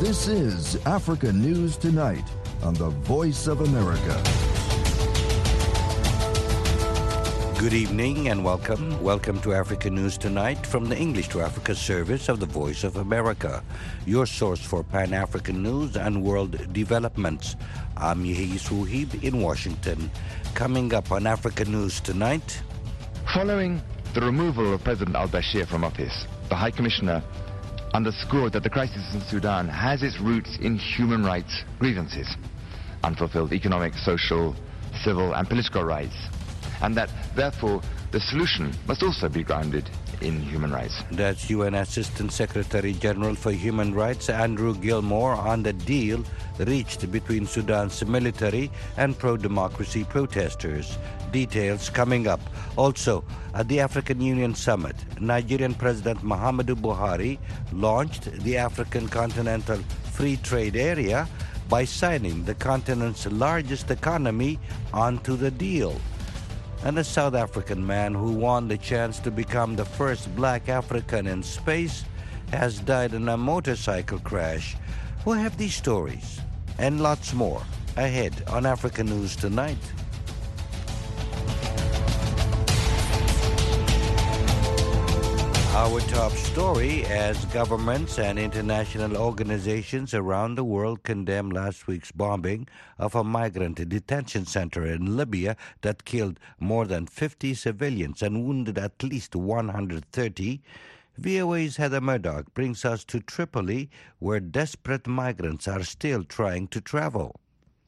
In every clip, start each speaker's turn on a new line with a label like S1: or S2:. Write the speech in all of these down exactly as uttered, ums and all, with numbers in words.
S1: This is Africa News Tonight on the Voice of America.
S2: Good evening and welcome. Welcome to Africa News Tonight from the English to Africa service of the Voice of America, your source for Pan-African news and world developments. I'm Yehi Suhib in Washington. Coming up on Africa News Tonight.
S3: Following the removal of President al-Bashir from office, the High Commissioner underscored that the crisis in Sudan has its roots in human rights grievances, unfulfilled economic, social, civil and political rights, and that, therefore, the solution must also be grounded in human rights.
S2: That's U N Assistant Secretary General for Human Rights Andrew Gilmore on the deal reached between Sudan's military and pro-democracy protesters. Details coming up. Also, at the African Union Summit, Nigerian President Muhammadu Buhari launched the African Continental Free Trade Area by signing the continent's largest economy onto the deal. And a South African man who won the chance to become the first black African in space has died in a motorcycle crash. We'll have these stories and lots more ahead on Africa News Tonight. Our top story, as governments and international organizations around the world condemn last week's bombing of a migrant detention center in Libya that killed more than fifty civilians and wounded at least one hundred thirty, V O A's Heather Murdoch brings us to Tripoli, where desperate migrants are still trying to travel.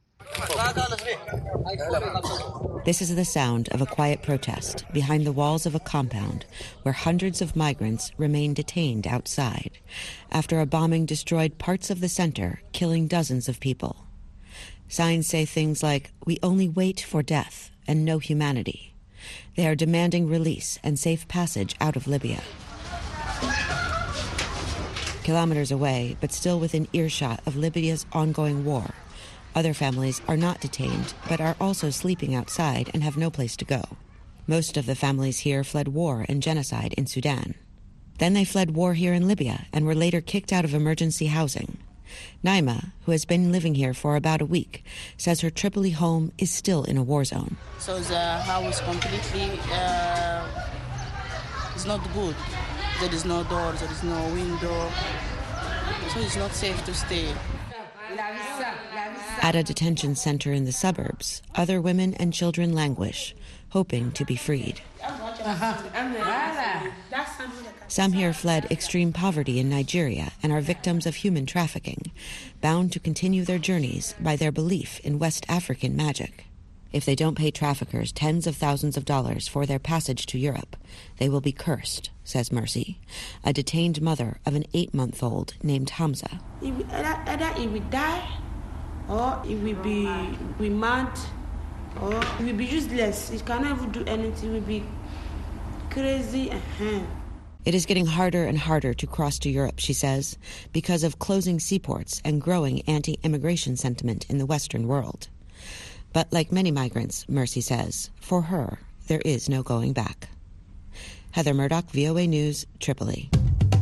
S4: This is the sound of a quiet protest behind the walls of a compound where hundreds of migrants remain detained outside after a bombing destroyed parts of the center, killing dozens of people. Signs say things like, "We only wait for death," and "no humanity." They are demanding release and safe passage out of Libya. Kilometers away, but still within earshot of Libya's ongoing war, other families are not detained, but are also sleeping outside and have no place to go. Most of the families here fled war and genocide in Sudan. Then they fled war here in Libya and were later kicked out of emergency housing. Naima, who has been living here for about a week, says her Tripoli home is still in a war zone.
S5: So the house completely uh, is not good. There is no door, there is no window, so it's not safe to stay.
S4: At a detention center in the suburbs, other women and children languish, hoping to be freed. Some here fled extreme poverty in Nigeria and are victims of human trafficking, bound to continue their journeys by their belief in West African magic. If they don't pay traffickers tens of thousands of dollars for their passage to Europe, they will be cursed, says Mercy, a detained mother of an eight-month-old named Hamza.
S6: If we, either, either it will die, or it will be we mad, or it will be useless. It cannot even do anything. It will be crazy. Uh-huh.
S4: It is getting harder and harder to cross to Europe, she says, because of closing seaports and growing anti-immigration sentiment in the Western world. But like many migrants, Mercy says, for her, there is no going back. Heather Murdoch, V O A News, Tripoli.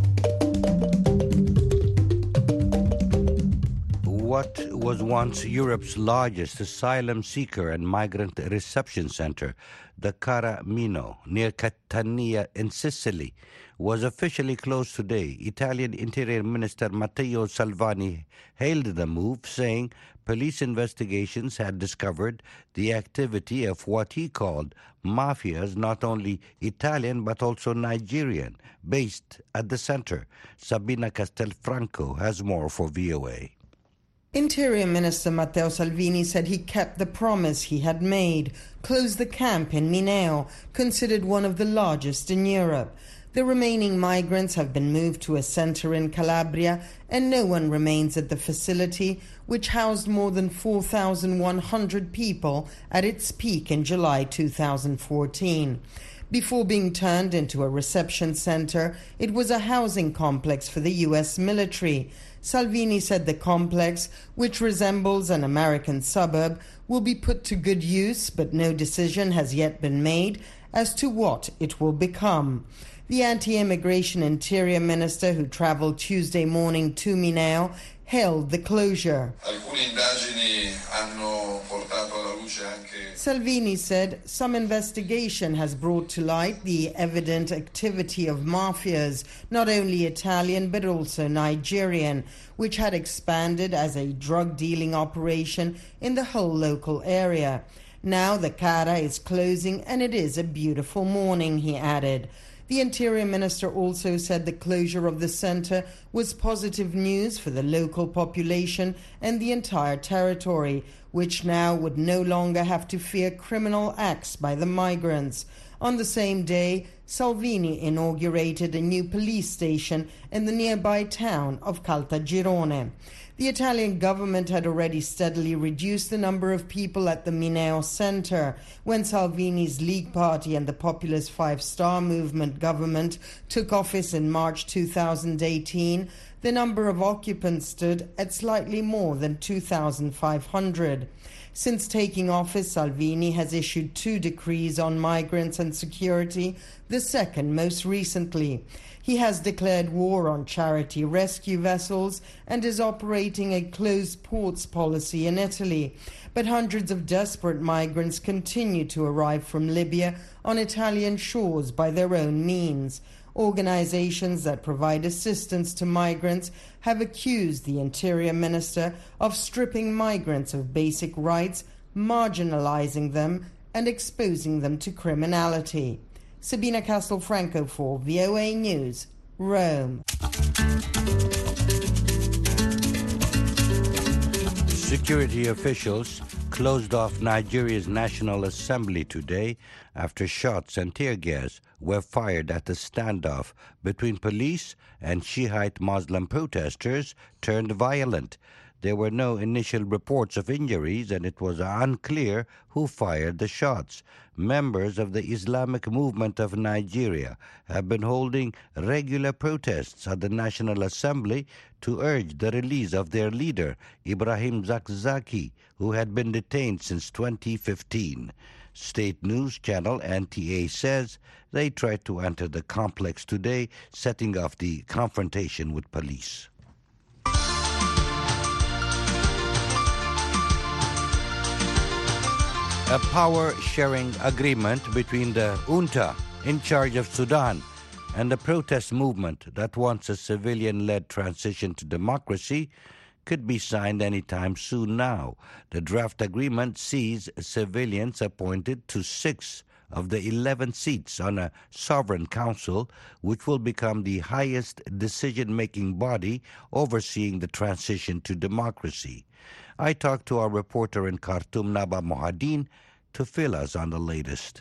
S2: What was once Europe's largest asylum seeker and migrant reception center, the Caramino, near Catania in Sicily, was officially closed today. Italian Interior Minister Matteo Salvini hailed the move, saying police investigations had discovered the activity of what he called mafias, not only Italian but also Nigerian, based at the center. Sabina Castelfranco has more for V O A.
S7: Interior Minister Matteo Salvini said he kept the promise he had made, closed the camp in Mineo, considered one of the largest in Europe. The remaining migrants have been moved to a center in Calabria, and no one remains at the facility, which housed more than four thousand one hundred people at its peak in July two thousand fourteen. Before being turned into a reception center, it was a housing complex for the U S military. Salvini said the complex, which resembles an American suburb, will be put to good use, but no decision has yet been made as to what it will become. The anti-immigration interior minister, who traveled Tuesday morning to Mineo, hailed the closure. Salvini said some investigation has brought to light the evident activity of mafias, not only Italian but also Nigerian, which had expanded as a drug-dealing operation in the whole local area. Now the Cara is closing and it is a beautiful morning, he added. The Interior Minister also said the closure of the centre was positive news for the local population and the entire territory, which now would no longer have to fear criminal acts by the migrants. On the same day, Salvini inaugurated a new police station in the nearby town of Caltagirone. The Italian government had already steadily reduced the number of people at the Mineo Center. When Salvini's League Party and the populist Five Star Movement government took office in March two thousand eighteen, the number of occupants stood at slightly more than two thousand five hundred. Since taking office, Salvini has issued two decrees on migrants and security, the second most recently. He has declared war on charity rescue vessels and is operating a closed ports policy in Italy. But hundreds of desperate migrants continue to arrive from Libya on Italian shores by their own means. Organizations that provide assistance to migrants have accused the Interior Minister of stripping migrants of basic rights, marginalizing them, and exposing them to criminality. Sabina Castelfranco for V O A News, Rome.
S2: Security officials closed off Nigeria's National Assembly today after shots and tear gas were fired at the standoff between police and Shiite Muslim protesters turned violent. There were no initial reports of injuries, and it was unclear who fired the shots. Members of the Islamic Movement of Nigeria have been holding regular protests at the National Assembly to urge the release of their leader, Ibrahim Zakzaki, who had been detained since twenty fifteen. State news channel N T A says they tried to enter the complex today, setting off the confrontation with police. A power-sharing agreement between the junta in charge of Sudan and the protest movement that wants a civilian-led transition to democracy could be signed anytime soon now. The draft agreement sees civilians appointed to six of the eleven seats on a sovereign council, which will become the highest decision-making body overseeing the transition to democracy. I talked to our reporter in Khartoum, Naba Mohadin, to fill us on the latest.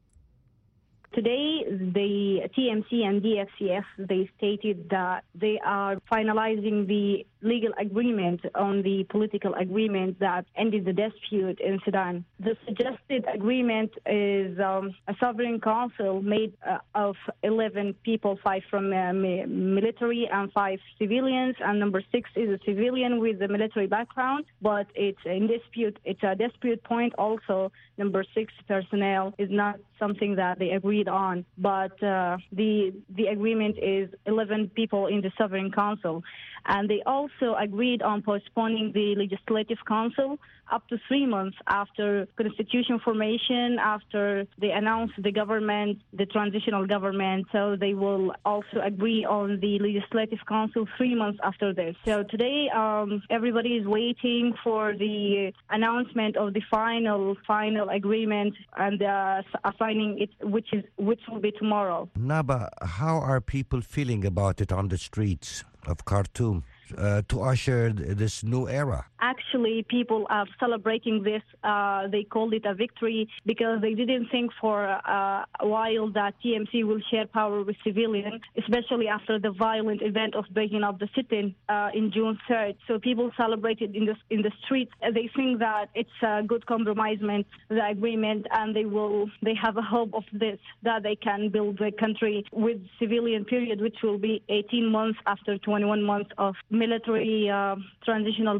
S8: Today, the T M C and D F C F, they stated that they are finalizing the legal agreement on the political agreement that ended the dispute in Sudan. The suggested agreement is um, a sovereign council made uh, of eleven people, five from uh, military and five civilians, and number six is a civilian with a military background, but it's in dispute. It's a dispute point also. Number six personnel is not something that they agreed on, but uh, the the agreement is eleven people in the sovereign council. And they also agreed on postponing the Legislative Council up to three months after constitution formation, after they announced the government, the transitional government. So they will also agree on the Legislative Council three months after this. So today, um, everybody is waiting for the announcement of the final, final agreement and uh, assigning it, which is which will be tomorrow.
S2: Naba, how are people feeling about it on the streets of Khartoum uh, to usher this new era?
S8: Actually, people are celebrating this. Uh, they called it a victory because they didn't think for uh, a while that T M C will share power with civilians, especially after the violent event of breaking up the sit-in uh, in June third. So people celebrated in the in the streets. They think that it's a good compromise, the agreement, and they will they have a hope of this, that they can build the country with civilian period, which will be eighteen months after twenty-one months of military uh, transitional period.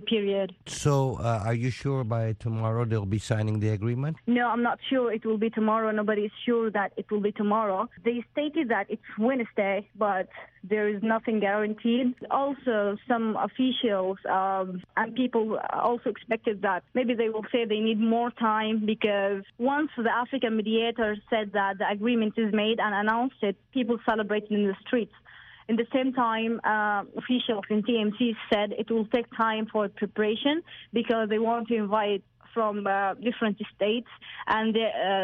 S8: said.
S2: So uh, are you sure by tomorrow they'll be signing the agreement?
S8: No, I'm not sure it will be tomorrow. Nobody is sure that it will be tomorrow. They stated that it's Wednesday, but there is nothing guaranteed. Also, some officials um, and people also expected that maybe they will say they need more time, because once the African mediator said that the agreement is made and announced it, people celebrated in the streets. In the same time, uh, officials in T M C said it will take time for preparation because they want to invite from uh, different states, and uh,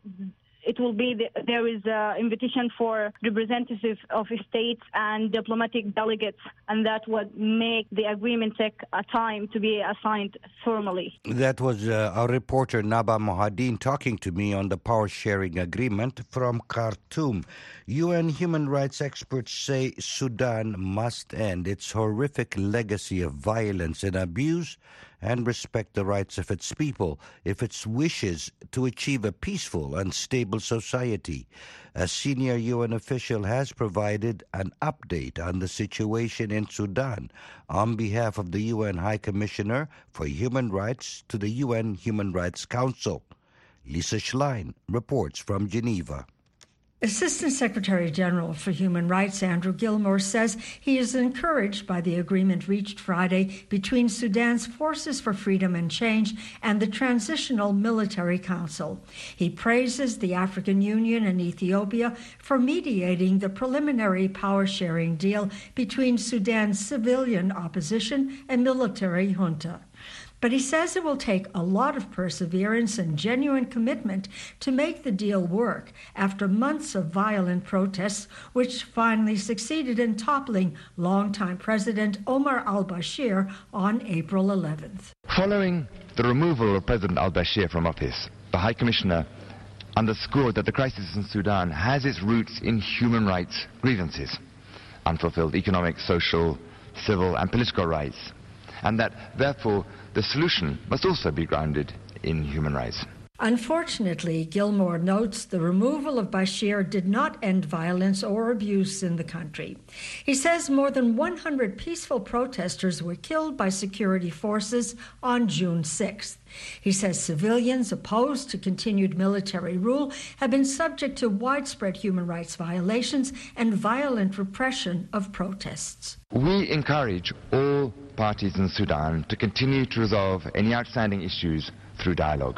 S8: it will be the, there is an invitation for representatives of states and diplomatic delegates, and that would make the agreement take a time to be assigned formally.
S2: That was uh, our reporter Naba Mohadin talking to me on the power-sharing agreement from Khartoum. U N human rights experts say Sudan must end its horrific legacy of violence and abuse and respect the rights of its people if it wishes to achieve a peaceful and stable society. A senior U N official has provided an update on the situation in Sudan on behalf of the U N High Commissioner for Human Rights to the U N Human Rights Council. Lisa Schlein reports from Geneva.
S9: Assistant Secretary General for Human Rights Andrew Gilmore says he is encouraged by the agreement reached Friday between Sudan's Forces for Freedom and Change and the Transitional Military Council. He praises the African Union and Ethiopia for mediating the preliminary power-sharing deal between Sudan's civilian opposition and military junta. But he says it will take a lot of perseverance and genuine commitment to make the deal work after months of violent protests, which finally succeeded in toppling longtime President Omar al-Bashir on April eleventh.
S3: Following the removal of President al-Bashir from office, the High Commissioner underscored that the crisis in Sudan has its roots in human rights grievances, unfulfilled economic, social, civil and political rights, and that, therefore, the solution must also be grounded in human rights.
S9: Unfortunately, Gilmore notes the removal of Bashir did not end violence or abuse in the country. He says more than one hundred peaceful protesters were killed by security forces on June sixth. He says civilians opposed to continued military rule have been subject to widespread human rights violations and violent repression of protests.
S3: We encourage all parties in Sudan to continue to resolve any outstanding issues through dialogue.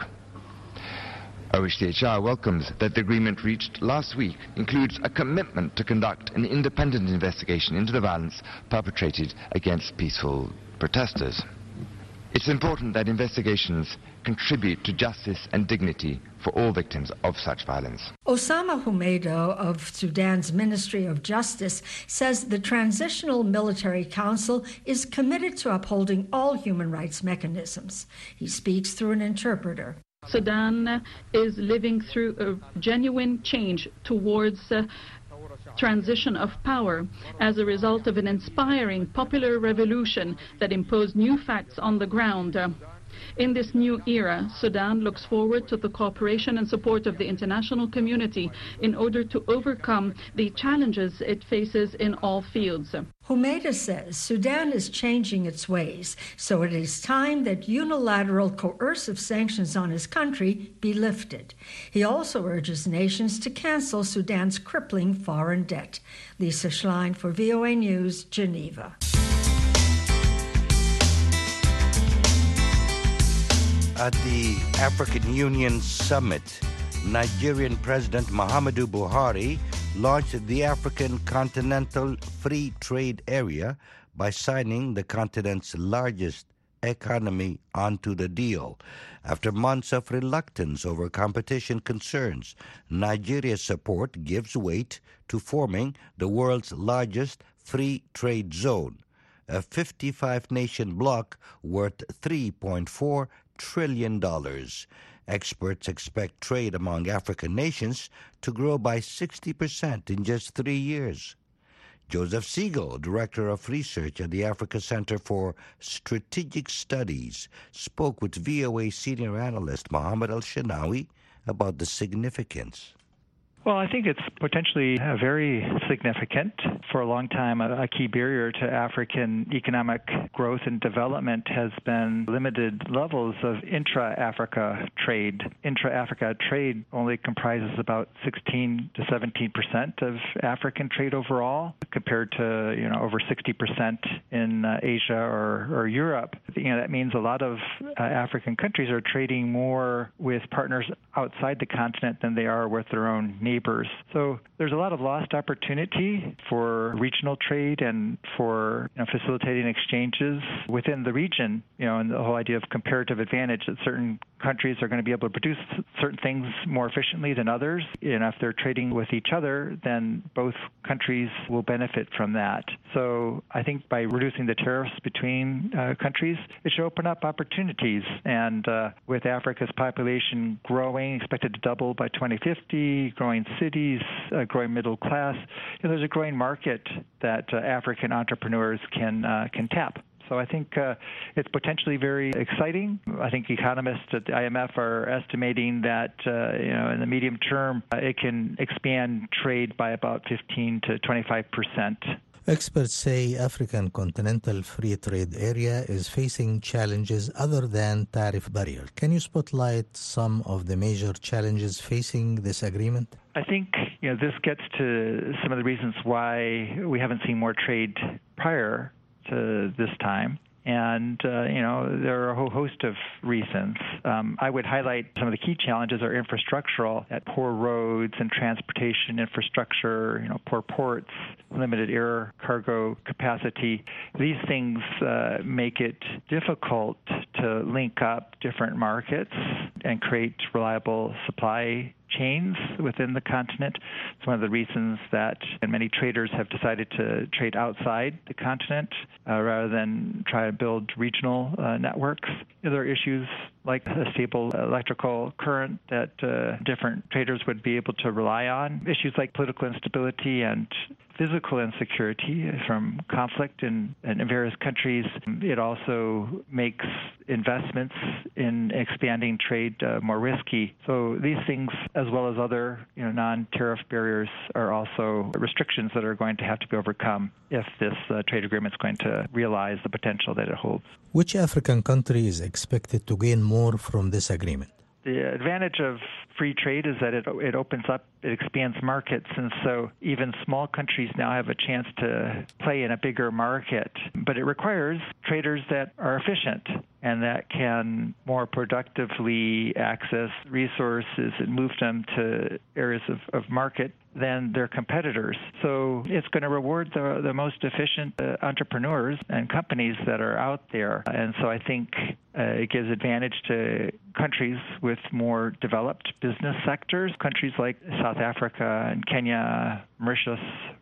S3: O H C H R welcomes that the agreement reached last week includes a commitment to conduct an independent investigation into the violence perpetrated against peaceful protesters. It's important that investigations contribute to justice and dignity for all victims of such violence.
S9: Osama Humeido of Sudan's Ministry of Justice says the Transitional Military Council is committed to upholding all human rights mechanisms. He speaks through an interpreter.
S10: Sudan is living through a genuine change towards uh, transition of power as a result of an inspiring popular revolution that imposed new facts on the ground. Uh, In this new era, Sudan looks forward to the cooperation and support of the international community in order to overcome the challenges it faces in all fields.
S9: Humeido says Sudan is changing its ways, so it is time that unilateral coercive sanctions on his country be lifted. He also urges nations to cancel Sudan's crippling foreign debt. Lisa Schlein for V O A News, Geneva.
S2: At the African Union Summit, Nigerian President Muhammadu Buhari launched the African Continental Free Trade Area by signing the continent's largest economy onto the deal. After months of reluctance over competition concerns, Nigeria's support gives weight to forming the world's largest free trade zone, a fifty-five nation bloc worth three point four trillion dollars. Experts expect trade among African nations to grow by sixty percent in just three years. Joseph Siegel, Director of Research at the Africa Center for Strategic Studies, spoke with V O A senior analyst Mohammed Al-Shanawi about the significance.
S11: Well, I think it's potentially uh, very significant. For a long time, a, a key barrier to African economic growth and development has been limited levels of intra-Africa trade. Intra-Africa trade only comprises about sixteen to seventeen percent of African trade overall, compared to, you know, over sixty percent in uh, Asia or, or Europe. You know, that means a lot of uh, African countries are trading more with partners outside the continent than they are with their own neighbors. So there's a lot of lost opportunity for regional trade and for, you know, facilitating exchanges within the region, you know, and the whole idea of comparative advantage, that certain countries are going to be able to produce certain things more efficiently than others. And if they're trading with each other, then both countries will benefit from that. So I think by reducing the tariffs between uh, countries, it should open up opportunities. And uh, with Africa's population growing, expected to double by twenty fifty, growing cities, a growing middle class, you know, there's a growing market that uh, African entrepreneurs can uh, can tap. So I think uh, it's potentially very exciting. I think economists at the I M F are estimating that uh, you know, in the medium term, uh, it can expand trade by about fifteen to twenty-five percent.
S12: Experts say African Continental Free Trade Area is facing challenges other than tariff barriers. Can you spotlight some of the major challenges facing this agreement?
S11: I think, you know, this gets to some of the reasons why we haven't seen more trade prior to this time. And, uh, you know, there are a whole host of reasons. Um, I would highlight some of the key challenges are infrastructural, at poor roads and transportation infrastructure, you know, poor ports, limited air cargo capacity. These things uh, make it difficult to link up different markets and create reliable supply chains within the continent. It's one of the reasons that many traders have decided to trade outside the continent uh, rather than try to build regional uh, networks. There are issues like a stable electrical current that uh, different traders would be able to rely on. Issues like political instability and physical insecurity from conflict in, in various countries. It also makes investments in expanding trade uh, more risky. So these things, as well as other, you know, non-tariff barriers, are also restrictions that are going to have to be overcome if this uh, trade agreement is going to realize the potential that it holds.
S12: Which African country is expected to gain more from this agreement?
S11: The advantage of free trade is that it it opens up, it expands markets, and so even small countries now have a chance to play in a bigger market. But it requires traders that are efficient and that can more productively access resources and move them to areas of, of market than their competitors. So it's going to reward the, the most efficient uh, entrepreneurs and companies that are out there. And so I think uh, it gives advantage to countries with more developed business sectors, countries like South Africa and Kenya, Mauritius,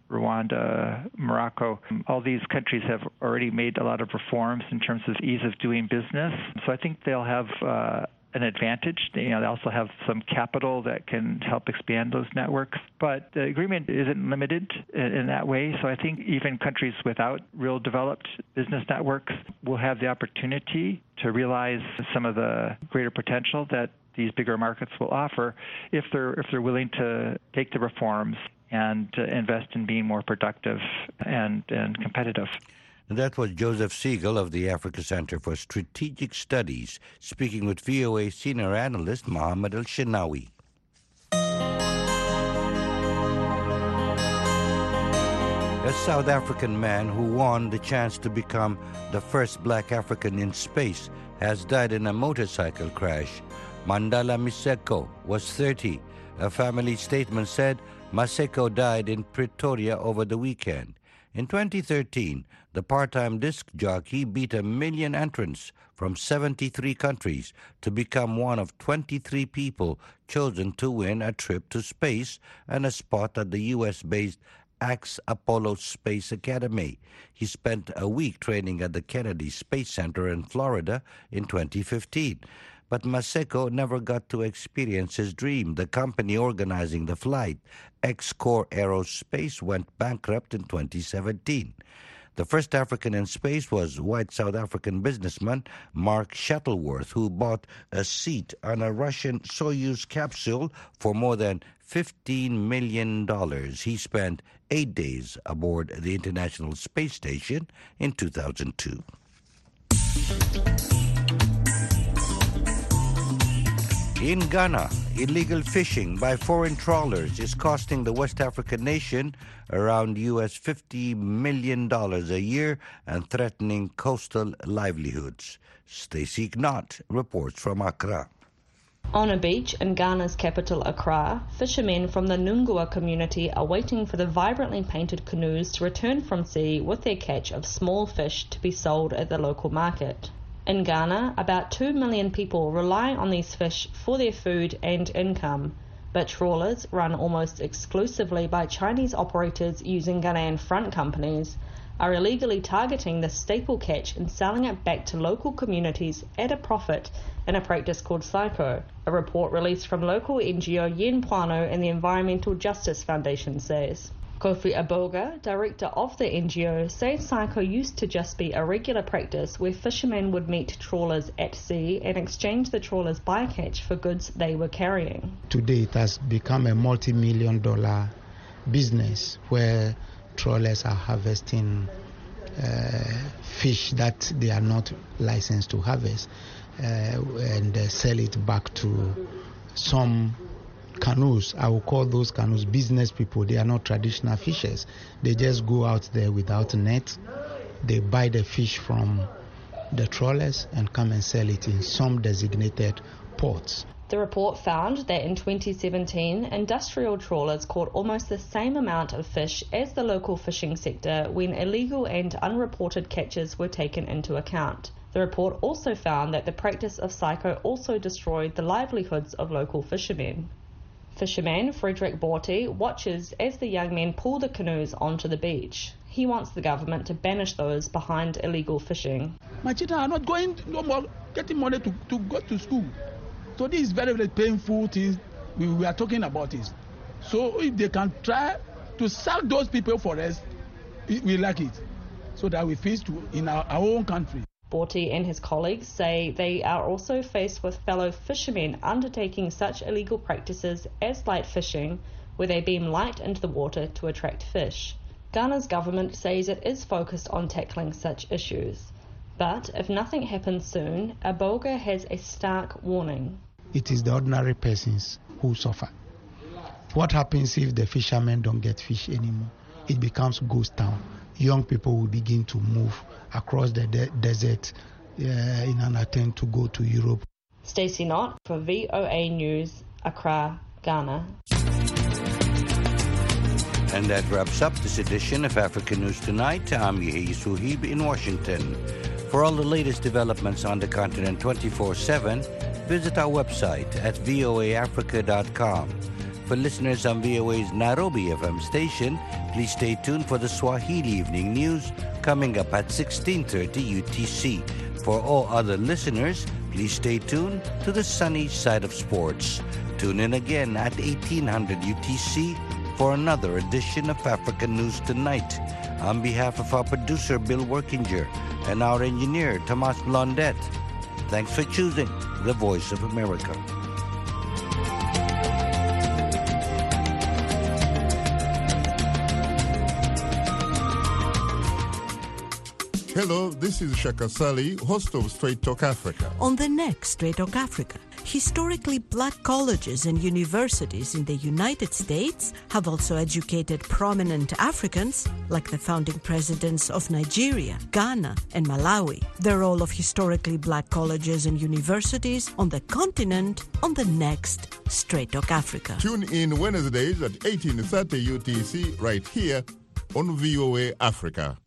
S11: Rwanda, Morocco. All these countries have already made a lot of reforms in terms of ease of doing business. So I think they'll have uh, an advantage. You know, they also have some capital that can help expand those networks. But the agreement isn't limited in, in that way. So I think even countries without real developed business networks will have the opportunity to realize some of the greater potential that these bigger markets will offer if they're if they're willing to take the reforms and uh, invest in being more productive and, and competitive.
S2: And that was Joseph Siegel of the Africa Center for Strategic Studies, speaking with V O A senior analyst Mohammed El-Shenawi. A South African man who won the chance to become the first black African in space has died in a motorcycle crash. Mandala Maseko was thirty. A family statement said Maseko died in Pretoria over the weekend. In twenty thirteen, the part-time disc jockey beat a million entrants from seventy-three countries to become one of twenty-three people chosen to win a trip to space and a spot at the U S-based Axe Apollo Space Academy. He spent a week training at the Kennedy Space Center in Florida in twenty fifteen. But Maseko never got to experience his dream. The company organizing the flight, X-Core Aerospace, went bankrupt in twenty seventeen. The first African in space was white South African businessman Mark Shuttleworth, who bought a seat on a Russian Soyuz capsule for more than fifteen million dollars. He spent eight days aboard the International Space Station in two thousand two. In Ghana, illegal fishing by foreign trawlers is costing the West African nation around U S fifty million dollars a year and threatening coastal livelihoods. Stacey Knott reports from Accra.
S13: On a beach in Ghana's capital, Accra, fishermen from the Nungua community are waiting for the vibrantly painted canoes to return from sea with their catch of small fish to be sold at the local market. In Ghana, about two million people rely on these fish for their food and income, but trawlers run almost exclusively by Chinese operators using Ghanaian front companies are illegally targeting the staple catch and selling it back to local communities at a profit in a practice called psycho. A report released from local N G O Yen Puano and the Environmental Justice Foundation says. Kofi Aboga, director of the N G O, says psycho used to just be a regular practice where fishermen would meet trawlers at sea and exchange the trawlers' bycatch for goods they were carrying.
S14: Today it has become a multi-million dollar business where trawlers are harvesting uh, fish that they are not licensed to harvest uh, and uh, sell it back to some canoes. I will call those canoes business people. They are not traditional fishers. They just go out there without a net. They buy the fish from the trawlers and come and sell it in some designated ports.
S13: The report found that in twenty seventeen, industrial trawlers caught almost the same amount of fish as the local fishing sector when illegal and unreported catches were taken into account. The report also found that the practice of psycho also destroyed the livelihoods of local fishermen. Fisherman Frederick Borty watches as the young men pull the canoes onto the beach. He wants the government to banish those behind illegal fishing.
S15: My children are not going no more getting money to, to go to school. So this is very, very painful things we, we are talking about this. So if they can try to sack those people for us, we, we like it, so that we face to in our, our own country.
S13: Borty and his colleagues say they are also faced with fellow fishermen undertaking such illegal practices as light fishing, where they beam light into the water to attract fish. Ghana's government says it is focused on tackling such issues. But if nothing happens soon, Aboga has a stark warning.
S14: It is the ordinary persons who suffer. What happens if the fishermen don't get fish anymore? It becomes ghost town. Young people will begin to move across the de- desert uh, in an attempt to go to Europe.
S13: Stacey Knott for V O A News, Accra, Ghana.
S2: And that wraps up this edition of African News Tonight. I'm Yehi Suhib in Washington. For all the latest developments on the continent twenty-four seven, visit our website at v o a africa dot com. For listeners on V O A's Nairobi F M station, please stay tuned for the Swahili Evening News coming up at sixteen thirty U T C. For all other listeners, please stay tuned to the sunny side of sports. Tune in again at eighteen hundred U T C for another edition of African News Tonight. On behalf of our producer, Bill Workinger, and our engineer, Tomas Blondet, thanks for choosing the Voice of America.
S16: Hello, this is Shaka Sali, host of Straight Talk Africa.
S17: On the next Straight Talk Africa, historically black colleges and universities in the United States have also educated prominent Africans, like the founding presidents of Nigeria, Ghana, and Malawi. The role of historically black colleges and universities on the continent on the next Straight Talk Africa.
S16: Tune in Wednesdays at eighteen thirty U T C right here on V O A Africa.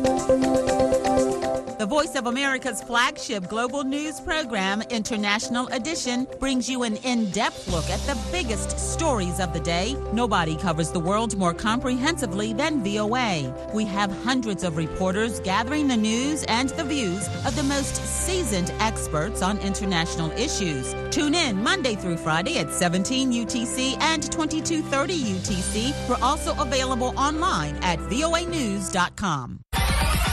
S18: The Voice of America's flagship global news program, International Edition, brings you an in-depth look at the biggest stories of the day. Nobody covers the world more comprehensively than V O A. We have hundreds of reporters gathering the news and the views of the most seasoned experts on international issues. Tune in Monday through Friday at seventeen U T C and twenty-two thirty U T C. We're also available online at v o a news dot com.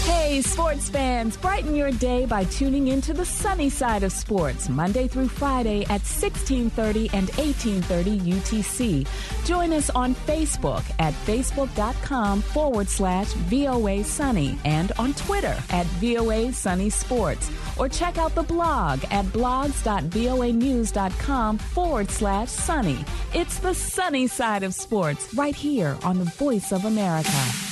S19: Hey, sports fans, brighten your day by tuning into the sunny side of sports, Monday through Friday at sixteen thirty and eighteen thirty U T C. Join us on Facebook at facebook.com forward slash VOA Sunny and on Twitter at VOA Sunny Sports. Or check out the blog at blogs.voanews.com forward slash sunny. It's the sunny side of sports right here on the Voice of America.